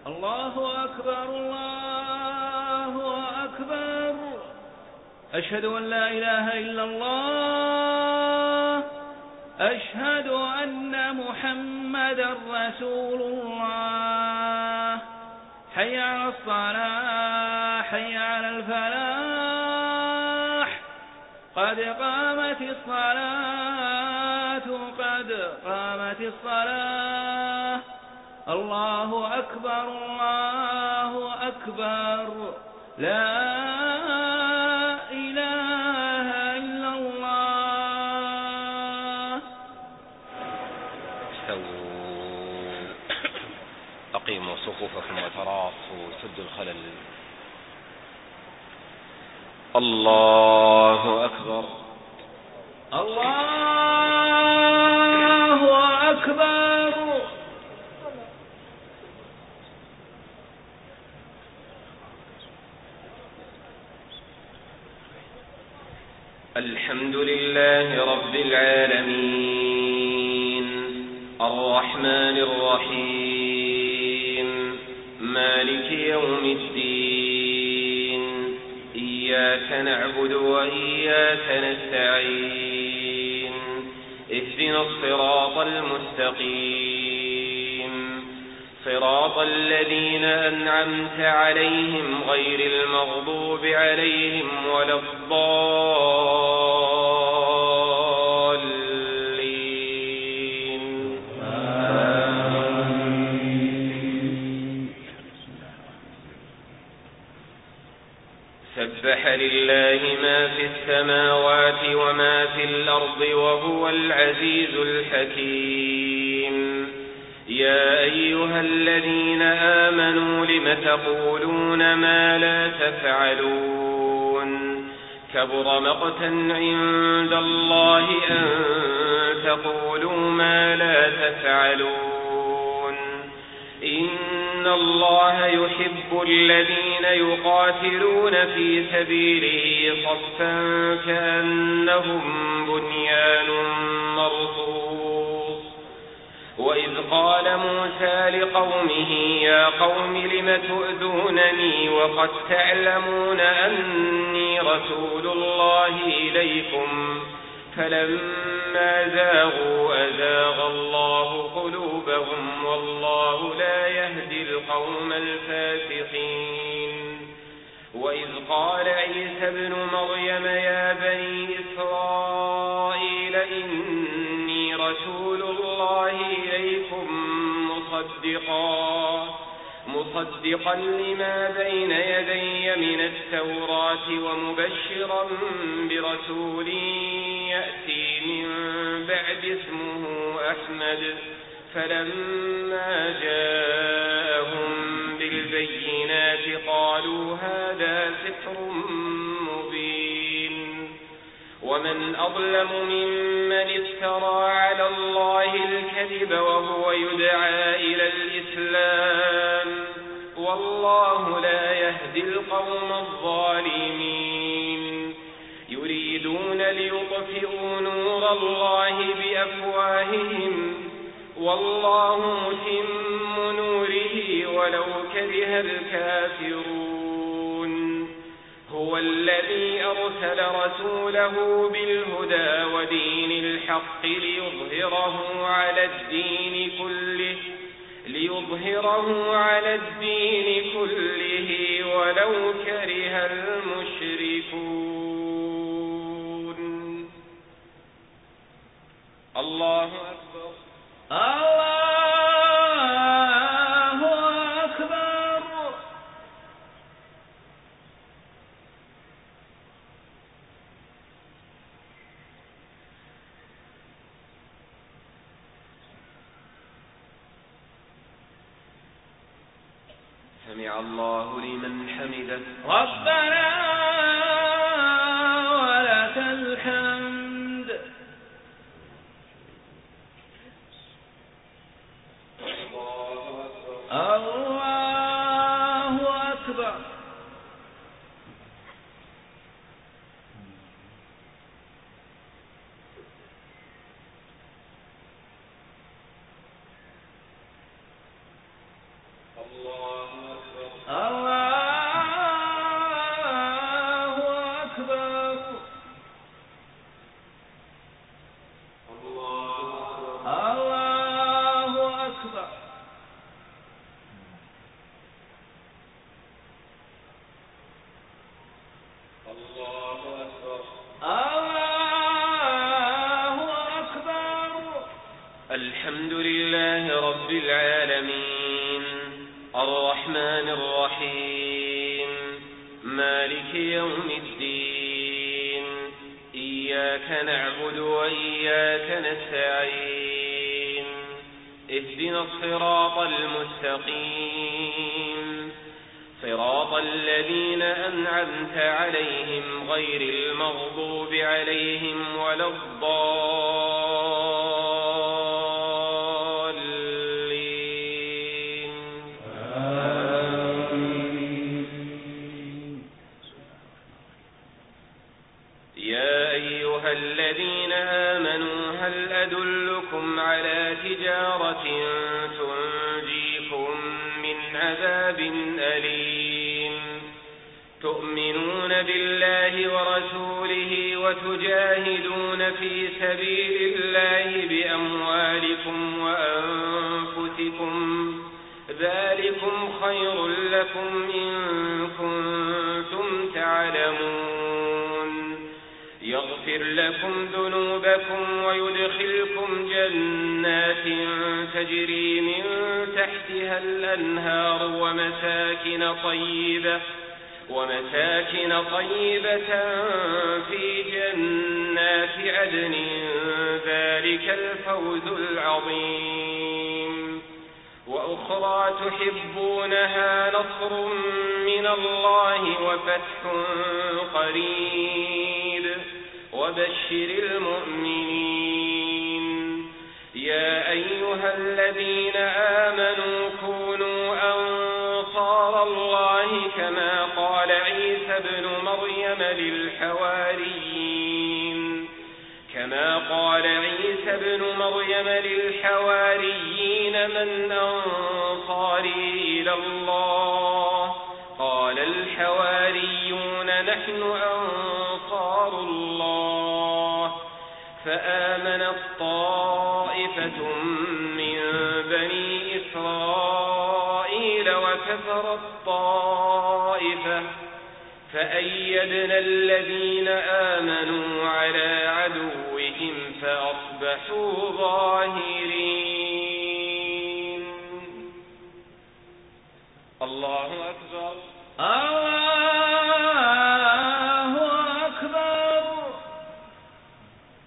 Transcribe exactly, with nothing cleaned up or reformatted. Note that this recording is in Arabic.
الله أكبر الله أكبر. أشهد أن لا إله إلا الله. أشهد أن محمدا رسول الله. حي على الصلاة حي على الفلاح. قد قامت الصلاة قد قامت الصلاة. الله أكبر الله أكبر. لا إله إلا الله. استووا أقيموا صفوفكم وتراصوا سدوا الخلل. الله أكبر الله أكبر. الحمد لله رب العالمين الرحمن الرحيم مالك يوم الدين. إياك نعبد وإياك نستعين. اهدنا الصراط المستقيم صراط الذين أنعمت عليهم غير المغضوب عليهم ولا الضالين. آمين. سبح لله ما في السماوات وما في الأرض وهو العزيز الحكيم. يا أيها الذين آمنوا لم تقولون ما لا تفعلون. كبر مقتا عند الله أن تقولوا ما لا تفعلون. إن الله يحب الذين يقاتلون في سبيله صفا كأنهم بنيان مرصوص. وإذ قال موسى لقومه يا قوم لم تؤذونني وقد تعلمون أني رسول الله إليكم فلما زاغوا أزاغ الله قلوبهم والله لا يهدي القوم الفاسقين. وإذ قال عيسى ابن مريم يا بني إسرائيل إني رسول الله إليكم مصدقا مصدقا لما بين يدي من التوراة ومبشرا برسول يأتي من بعد اسمه أحمد. فلما جاءهم بالبينات قالوا هذا سحر مبين. ومن أظلم ممن افترى على الله الكذب وهو يدعى إلى الإسلام والله لا يهدي القوم الظالمين. يريدون ليطفئوا نور الله بأفواههم والله متم نوره ولو كره الكافرون. هو الذي أرسل رسوله بالهدى ودين الحق ليظهره على الدين كله ليظهره على الدين كله ولو كره المشركون. الله أكبر الله أكبر. سمع الله لمن حمده ربنا ولك الحمد. الله أكبر. الله أكبر الله أكبر الله أكبر الله أكبر الله أكبر. الحمد لله رب العالمين الرحمن الرحيم مالك يوم الدين إياك نعبد وإياك نستعين اهدنا الصراط المستقيم صراط الذين أنعمت عليهم غير المغضوب عليهم ولا الضالين آمين. يا أيها الذين آمنوا هل أدلكم على تجارة تنجيكم من عذاب أليم تؤمنون بالله ورسوله وتجاهدون في سبيل الله بأموالكم وأنفسكم ذلكم خير لكم إن كنتم تعلمون يغفر لكم ذنوبكم ويدخلكم جنات تجري من تحتها الأنهار ومساكن طيبة ومساكن طيبة في جنات عدن ذلك الفوز العظيم وأخرى تحبونها نصر من الله وفتح قريب وبشر المؤمنين يا أيها الذين آمنوا كونوا أنصار الله كما قال عيسى ابن مريم للحواريين كما قال عيسى ابن مريم للحواريين من أنصاري إلى الله قال الحواريون نحن أنصار الله فآمنت طائفة من بني إسرائيل وكفرت طائفة فأيدنا الذين آمنوا على عدوهم فأصبحوا ظاهرين. الله أكبر.